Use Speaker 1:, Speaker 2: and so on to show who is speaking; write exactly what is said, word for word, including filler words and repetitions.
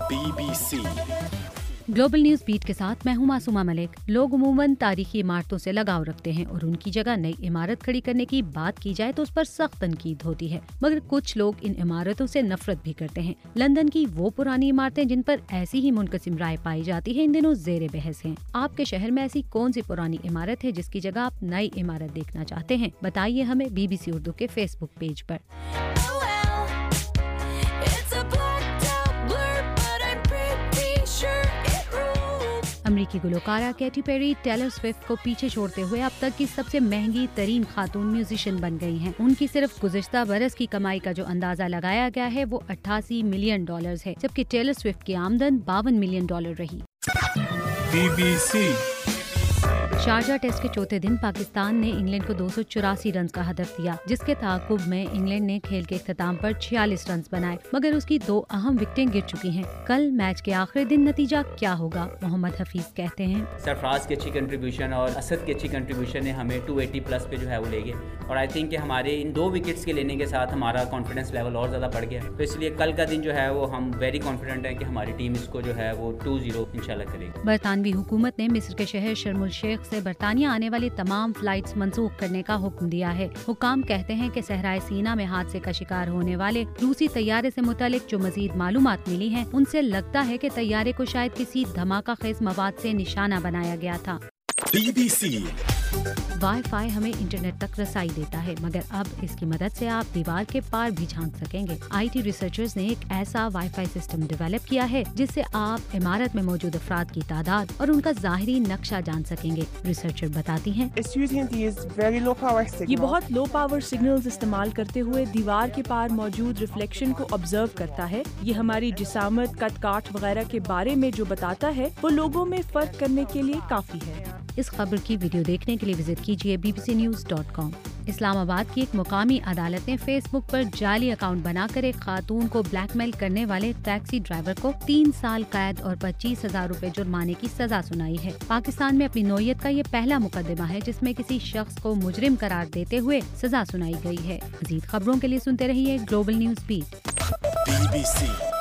Speaker 1: B B C
Speaker 2: global news beat के साथ मैं हूं मासूमा मलिक। लोग उमूमन तारीखी इमारतों से लगाव रखते हैं और उनकी जगह नई इमारत खड़ी करने की बात की जाए तो उस पर सख्त तनकीद होती है, मगर कुछ लोग इन इमारतों से नफरत भी करते हैं। लंदन की वो पुरानी इमारतें जिन पर ऐसी ही मुनकसिम राय पाई जाती है, इन दिनों जेर बहस हैं। आपके शहर में ऐसी कौन सी पुरानी इमारत है जिसकी जगह आप नई इमारत देखना चाहते हैं? बताइए हमें बी बी सी उर्दू के फेसबुक पेज पर। अमरीकी गुलकारा कैटी पेरी टेलर स्विफ्ट को पीछे छोड़ते हुए अब तक की सबसे महंगी तरीन खातून म्यूजिशियन बन गई हैं। उनकी सिर्फ गुज़िश्ता बरस की कमाई का जो अंदाजा लगाया गया है वो अट्ठासी मिलियन डॉलर्स है, जबकि टेलर स्विफ्ट की आमदन बावन मिलियन डॉलर रही।
Speaker 1: B B C
Speaker 2: Sharjah test के चौथे दिन पाकिस्तान ने इंग्लैंड को दो सौ चौरासी रन का हदफ दिया, जिसके ताक़ुब में इंग्लैंड ने खेल के इख्तिताम पर छियालीस रन बनाए, मगर उसकी दो अहम विकेटें गिर चुकी हैं। कल मैच के आखिरी दिन नतीजा क्या होगा? मोहम्मद हफीज कहते हैं,
Speaker 3: सरफराज की अच्छी कंट्रीब्यूशन और असद की अच्छी कंट्रीब्यूशन ने हमें दो सौ अस्सी प्लस पे जो है वो ले गए, और आई थिंक कि हमारे इन दो विकेट्स के लेने के साथ हमारा कॉन्फिडेंस लेवल और ज़्यादा बढ़ गया। तो इसलिए कल का दिन जो है वो हम वेरी कॉन्फिडेंट हैं कि हमारी टीम इसको जो है वो टू जीरो इंशाल्लाह करेगी।
Speaker 2: बरतानवी हुकूमत ने मिस्र के शहर शर्मुल शेख से बरतानिया आने वाली तमाम फ्लाइट्स मंसूख करने का हुक्म दिया है। हुक्काम कहते हैं कि सहराए सीना में हादसे का शिकार होने वाले रूसी तैयारे से मुतालिक जो मजीद मालूमात मिली हैं, उनसे लगता है कि तैयारे को शायद किसी धमाका खेज मवाद से निशाना बनाया गया था।
Speaker 1: B B C
Speaker 2: wifi हमें इंटरनेट तक रसाई देता है, मगर अब इसकी मदद से आप दीवार के पार भी झांक सकेंगे। आई टी रिसर्चर्स ने एक ऐसा वाई फाई सिस्टम डेवलप किया है जिससे आप इमारत में मौजूद अफराद की तादाद और उनका ज़ाहिरी नक्शा जान सकेंगे। रिसर्चर बताती हैं,
Speaker 4: ये बहुत लो पावर सिग्नल्स इस्तेमाल करते हुए दीवार के पार मौजूद रिफ्लेक्शन को ऑब्जर्व करता है। ये हमारी जिसामत, कद काट वगैरह के बारे में जो बताता है वो लोगों में फर्क करने के लिए काफी है।
Speaker 2: इस खबर की वीडियो देखने के लिए विजिट कीजिए B B C news dot com. Islamabad की एक मुकामी अदालत ने फेसबुक पर जाली अकाउंट बनाकर एक खातून को ब्लैकमेल करने वाले टैक्सी ड्राइवर को तीन साल कैद और पच्चीस हजार रूपए जुर्माने की सजा सुनाई है। पाकिस्तान में अपनी नौयत का ये पहला मुकदमा है जिसमें किसी शख्स को मुजरिम करार देते हुए सजा सुनाई गई है। मजीद खबरों के लिए सुनते रहिए global news beat.
Speaker 1: B B सी